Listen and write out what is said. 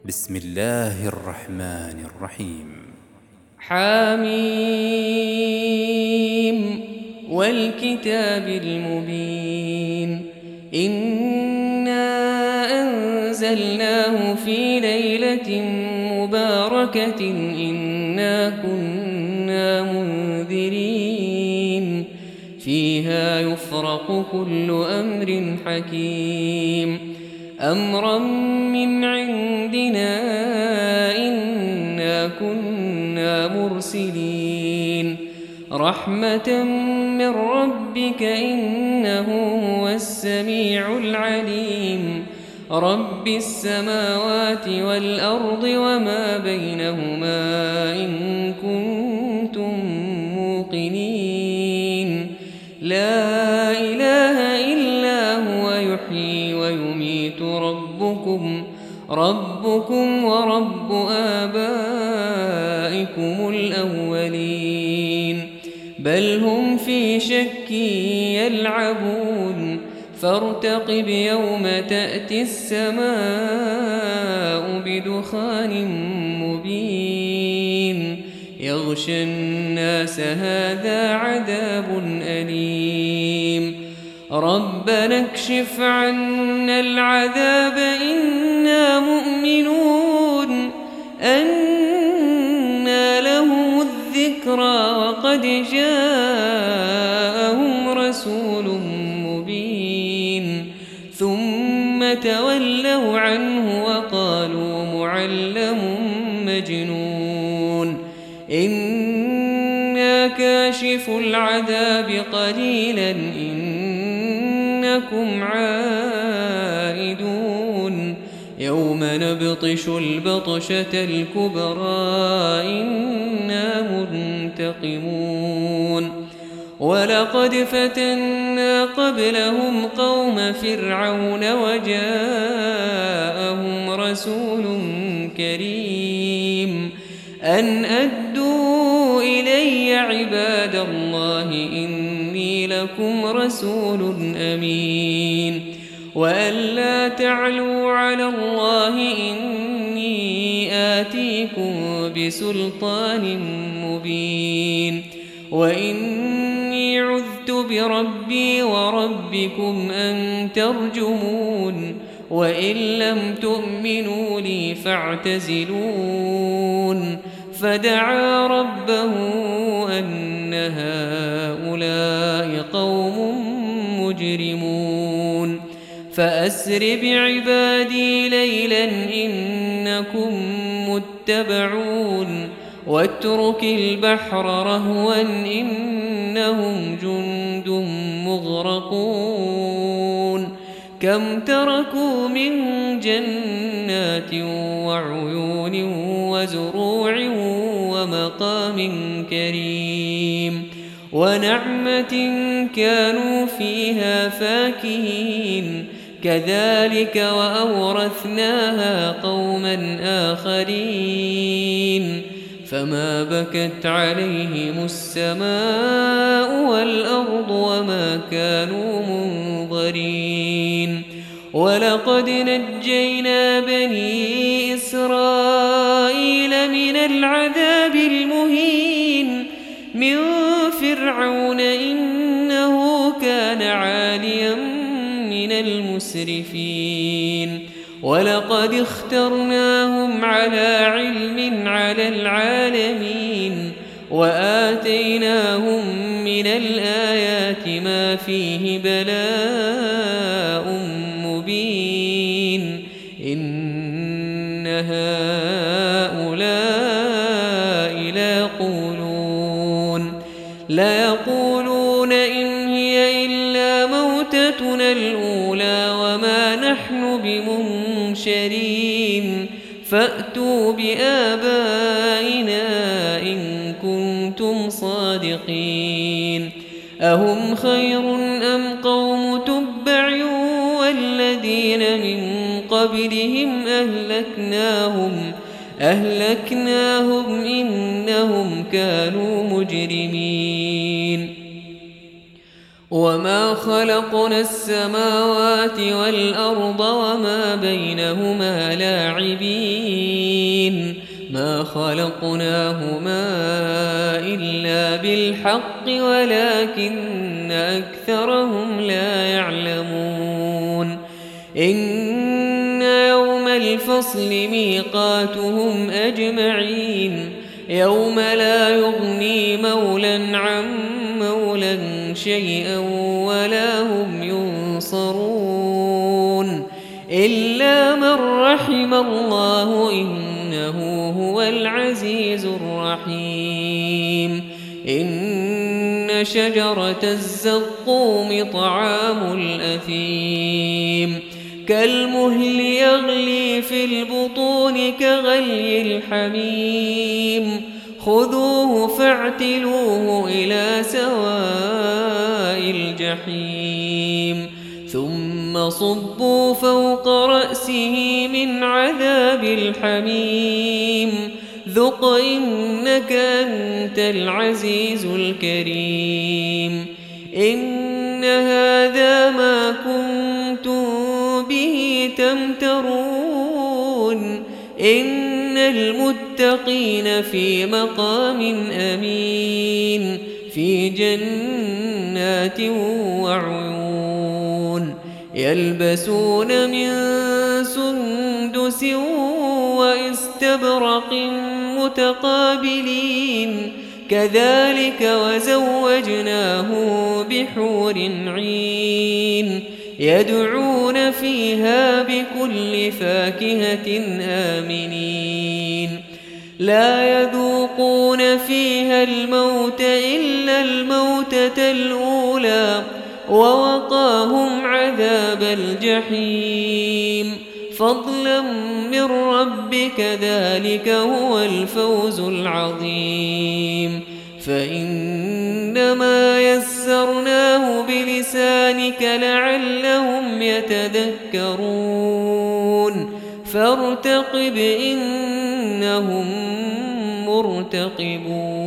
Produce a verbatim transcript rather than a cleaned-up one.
بسم الله الرحمن الرحيم. حميم والكتاب المبين. إنا أنزلناه في ليلة مباركة إنا كنا منذرين فيها يفرق كل أمر حكيم أمرا من عندنا إنا كنا مرسلين رحمة من ربك إنه هو السميع العليم رب السماوات والأرض وما بينهما إن كنتم موقنين لا إله إلا هو يحيي ويميت ربكم ربكم ورب آبائكم الأولين بل هم في شك يلعبون فارتقب يوم تأتي السماء بدخان مبين يغشى الناس هذا عذاب أليم ربنا اكشف عنا العذاب إنا مؤمنون أنى لهم الذكرى وقد جاءهم رسول مبين ثم تولوا عنه وقالوا معلم مجنون إنا كاشف العذاب قليلا إنكم عائدون يوم نبطش البطشة الكبرى إنا منتقمون ولقد فتنا قبلهم قوم فرعون وجاءهم رسول كريم أن أدوا إلي عباد الله إني لكم رسول أمين وأن لا تعلوا على الله إني آتيكم بسلطان مبين وإني عذت بربي وربكم أن ترجمون وإن لم تؤمنوا لي فاعتزلون فدعا ربه أن هؤلاء قوم مجرمون فأسر بعبادي ليلا إنكم متبعون واترك البحر رهوا إنهم جند مغرقون كم تركوا من جنات وعيون وزروع ومقام كريم ونعمة كانوا فيها فاكهين كذلك وأورثناها قوما آخرين فما بكت عليهم السماء والأرض وما كانوا منظرين ولقد نجينا بني إسرائيل من العذاب المهين من فرعون إنه كان عاليا من المسرفين ولقد اخترناهم على علم على العالمين وآتيناهم من الآيات ما فيه بلاء مبين إن هؤلاء ليقولون ليقولون إن هي إلا موتتنا الأولى وما نحن بمنشرين فأتوا بآبائنا إن كنتم صادقين أهم خير أم قوم تبع والذين من قبلهم أهلكناهم أهلكناهم إنهم كانوا مجرمين وما خلقنا السماوات والأرض وما بينهما لاعبين ما خلقناهما إلا بالحق ولكن أكثرهم لا يعلمون إن يوم الفصل ميقاتهم أجمعين يوم لا يغني مولا عن مولا شيئا ولا هم ينصرون إلا من رحم الله إنه هو العزيز الرحيم إن شجرة الزقوم طعام الأثيم كالمهل يغلي في البطون كغلي الحميم خذوه فاعتلوه إلى سواء الجحيم ثم صبوا فوق رأسه من عذاب الحميم ذق إنك أنت العزيز الكريم إن هذا ما كنتم به تمترون إن المتقين في مقام أمين في جنات وعيون يلبسون من سندس واستبرق متقابلين كذلك وزوجناه بحور عين يدعون فيها بكل فاكهة آمنين لا يذوقون فيها الموت إلا الموتة الأولى ووقاهم عذاب الجحيم فضلا من ربك ذلك هو الفوز العظيم فإنما يسرناه بلسانك لعلهم يتذكرون فارتقب إنهم مرتقبون.